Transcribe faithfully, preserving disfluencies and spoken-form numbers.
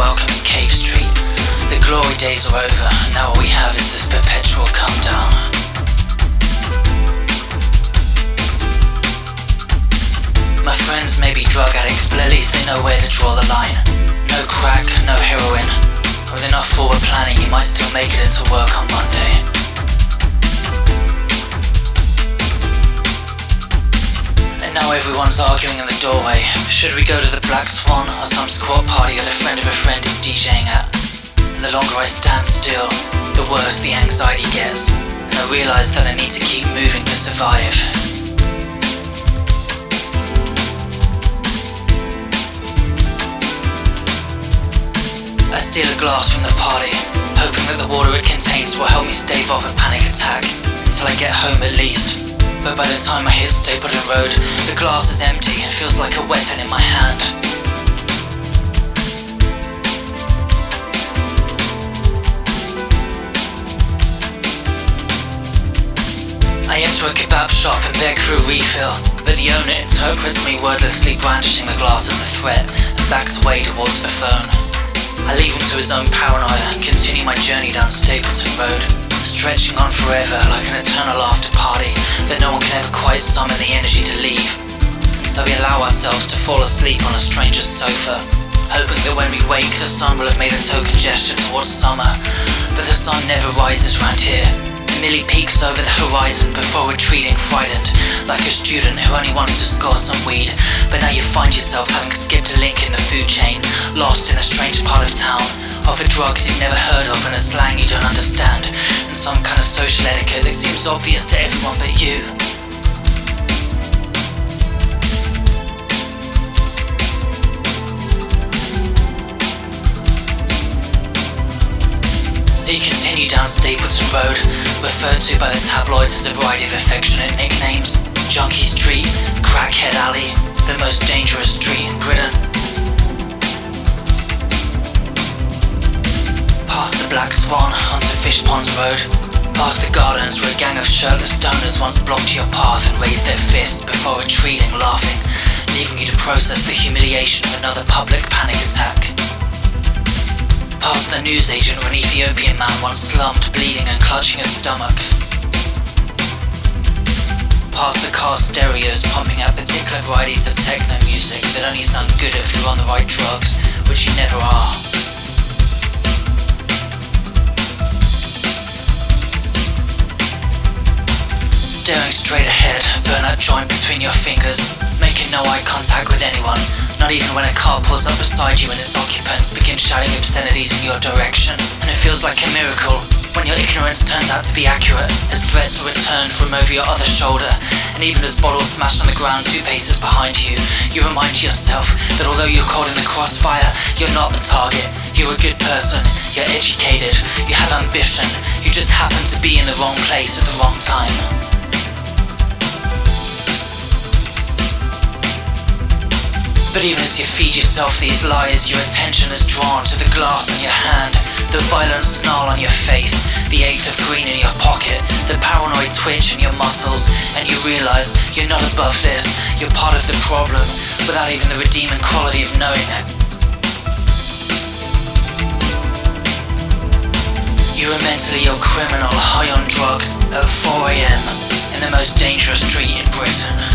welcome in Cave Street. The glory days are over, now all we have is this perpetual come down. My friends may be drug addicts, but at least they know where to draw the line. No crack, no heroin. With enough forward planning, you might still make it into work on Monday. And now everyone's arguing in the doorway. Should we go to the Black Swan or some squat party that a friend of a friend is DJing at? And the longer I stand still, the worse the anxiety gets. And I realise that I need to keep moving to survive. I steal a glass from the party, hoping that the water it contains will help me stave off a panic attack, until I get home at least. But by the time I hit Stapleton Road, the glass is empty and feels like a weapon in my hand. I enter a kebab shop and beg for a refill, but the owner interprets me wordlessly brandishing the glass as a threat and backs away towards the phone. I leave him to his own paranoia and continue my journey down Stapleton Road, stretching on forever like an eternal after party that no one can ever quite summon the energy to leave. And so we allow ourselves to fall asleep on a stranger's sofa, hoping that when we wake the sun will have made a token gesture towards summer. But the sun never rises round here. It merely peeks over the horizon before retreating frightened, like a student who only wanted to score some weed, but now you find yourself having skipped a link in the food chain, lost in a strange part of town, offered drugs you've never heard of in a slang you don't understand, and some kind of social etiquette that seems obvious to everyone but you. So you continue down Stapleton Road, referred to by the tabloids as a variety of affectionate nicknames: Junkie Street, Crackhead Alley, the most dangerous street in Britain. Past the Black Swan, onto Fish Ponds Road, past the gardens where a gang of shirtless stoners once blocked your path and raised their fists before retreating laughing, leaving you to process the humiliation of another public panic attack. Past the newsagent where an Ethiopian man once slumped, bleeding and clutching his stomach. Past the car stereos pumping out particular varieties of techno music that only sound good if you're on the right drugs, which you never are. Staring straight ahead, burnout joint between your fingers, making no eye contact with anyone, not even when a car pulls up beside you and its occupants begin shouting obscenities in your direction. And it feels like a miracle when your ignorance turns out to be accurate, as threats are returned from over your other shoulder, and even as bottles smash on the ground two paces behind you, you remind yourself that although you're caught in the crossfire, you're not the target. You're a good person, you're educated, you have ambition, you just happen to be in the wrong place at the wrong time. But even as you feed yourself these lies, your attention is drawn to the glass in your hand, the violent snarl on your face, the eighth of green in your pocket, the paranoid twitch in your muscles, and you realise you're not above this, you're part of the problem, without even the redeeming quality of knowing it. You're a mentally ill criminal high on drugs at four a.m. in the most dangerous street in Britain.